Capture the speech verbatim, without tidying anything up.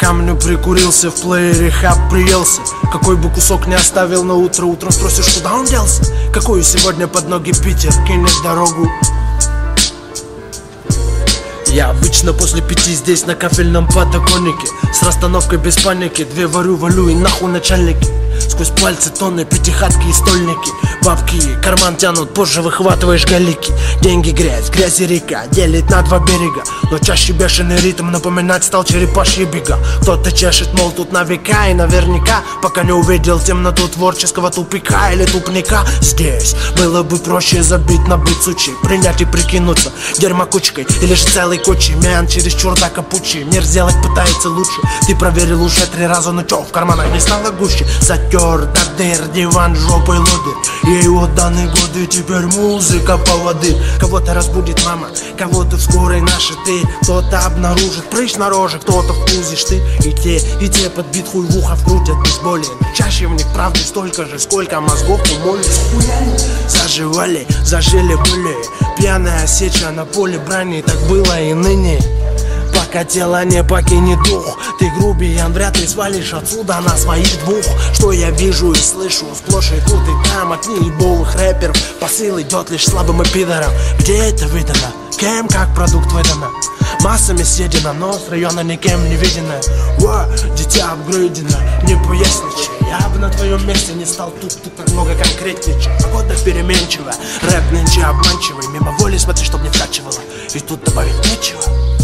камню прикурился, в плеере хаб приелся. Какой бы кусок не оставил на утро, утром спросишь, куда он делся. Какую сегодня под ноги Питер кинет дорогу. Я обычно после пяти здесь на кафельном подоконнике, с расстановкой без паники, две варю, валю и нахуй начальники. Сквозь пальцы тонны, пятихатки и стольники. Бабки карман тянут, позже выхватываешь галики. Деньги грязь, грязь и река делит на два берега. Но чаще бешеный ритм напоминать стал черепашьи бега. Кто-то чешет, мол, тут на века и наверняка, пока не увидел темноту творческого тупика или тупника. Здесь было бы проще забить на быт сучи, принять и прикинуться дерьмокучкой или же целой кучей. Мян через чурда капучи, мир сделать пытается лучше. Ты проверил уже три раза, но чё, в карманах не стало гуще. Затер до дыр, диван жопой лодырь. Ей отданы годы, теперь музыка поводырь. Кого-то разбудит мама, кого-то в скорой наши ты. Кто-то обнаружит прыщ на роже, кто-то вкусишь ты. И те, и те подбит хуй в ухо вкрутят без боли. Чаще в них правды столько же, сколько мозгов у моли. Заживали, зажили были. Пьяная сеча на поле брани, так было и ныне. Пока тело не покинет дух, ты грубиян, вряд ли свалишь отсюда на своих двух. Что я вижу и слышу сплошь и тут и там от неебовых рэперов. Посыл идет лишь слабым и пидорам. Где это выдано? Кем как продукт выдано? Массами съедено, но с района никем не видено. Во, дитя апгрейдено, не поясничай. Я бы на твоем месте не стал тут, тут так много конкретничать. Погода переменчива, рэп нынче обманчивый. Мимо воли смотри, чтоб не вкачивало, и тут добавить нечего.